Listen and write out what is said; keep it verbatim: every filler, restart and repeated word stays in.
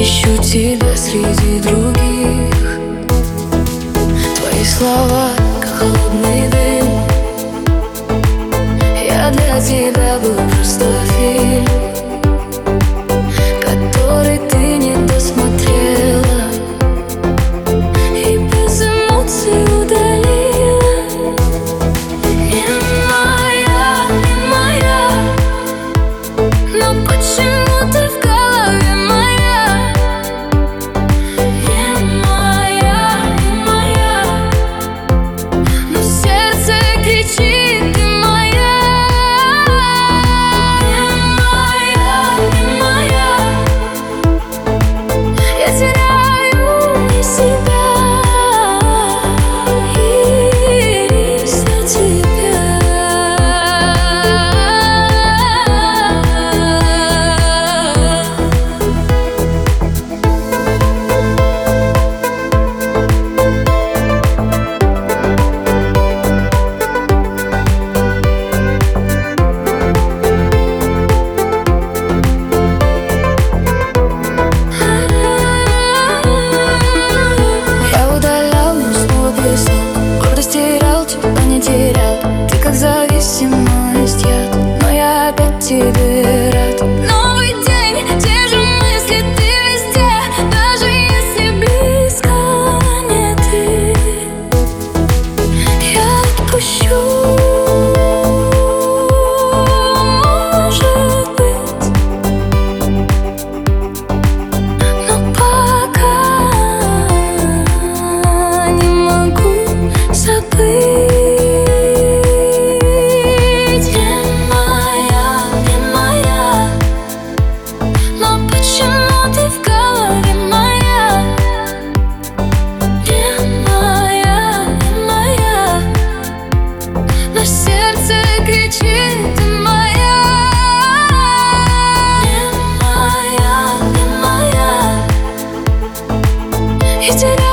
ищу тебя среди других. Твои слова, как холодный дым. Я для тебя был просто фильм, который ты не досмотрела и без эмоций удалила. Не моя, не моя, но почему ты в голове моя? Не моя, не моя, но сердце кричит: ты моя. Не моя, не моя, я теряю и себя, и из-за тебя. Я удалял, но снова писал, гордость терял, тебя не терял. Ты как зависимость, яд, но я опять тебе рад. Новый день, те же мысли, ты везде, даже если близко не ты. Я отпущу, может быть, но пока не могу забыть. Не моя, не моя, но почему ты в голове моя? Не моя, не моя, но сердце кричит: ты моя. Не моя, не моя, и теряю